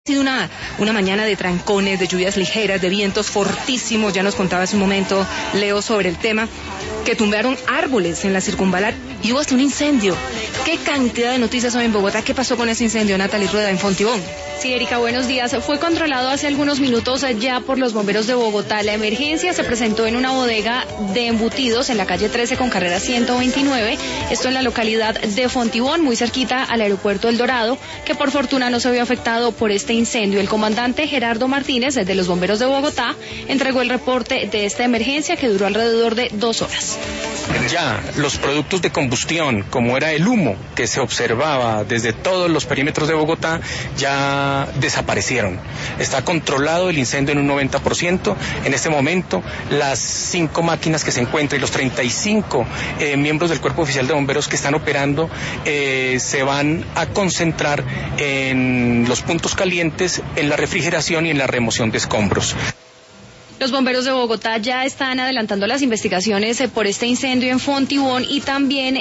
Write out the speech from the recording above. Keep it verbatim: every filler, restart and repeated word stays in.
Ha sido una, una mañana de trancones, de lluvias ligeras, de vientos fortísimos. Ya nos contaba hace un momento Leo sobre el tema, que tumbaron árboles en la circunvalar y hubo hasta un incendio. ¿Qué cantidad de noticias hoy en Bogotá? ¿Qué pasó con ese incendio, Natalie Rueda, en Fontibón? Sí, Erika, buenos días. Fue controlado hace algunos minutos ya por los bomberos de Bogotá. La emergencia se presentó en una bodega de embutidos en la calle trece con carrera ciento veintinueve, esto en la localidad de Fontibón, muy cerquita al aeropuerto El Dorado, que por fortuna no se vio afectado por este incendio. El comandante Gerardo Martínez, de los bomberos de Bogotá, entregó el reporte de esta emergencia que duró alrededor de dos horas. Ya los productos de combustión, como era el humo que se observaba desde todos los perímetros de Bogotá, ya desaparecieron. Está controlado el incendio en un noventa por ciento. En este momento, las cinco máquinas que se encuentran y los treinta y cinco eh, miembros del Cuerpo Oficial de Bomberos que están operando eh, se van a concentrar en los puntos calientes, en la refrigeración y en la remoción de escombros. Los bomberos de Bogotá ya están adelantando las investigaciones por este incendio en Fontibón y también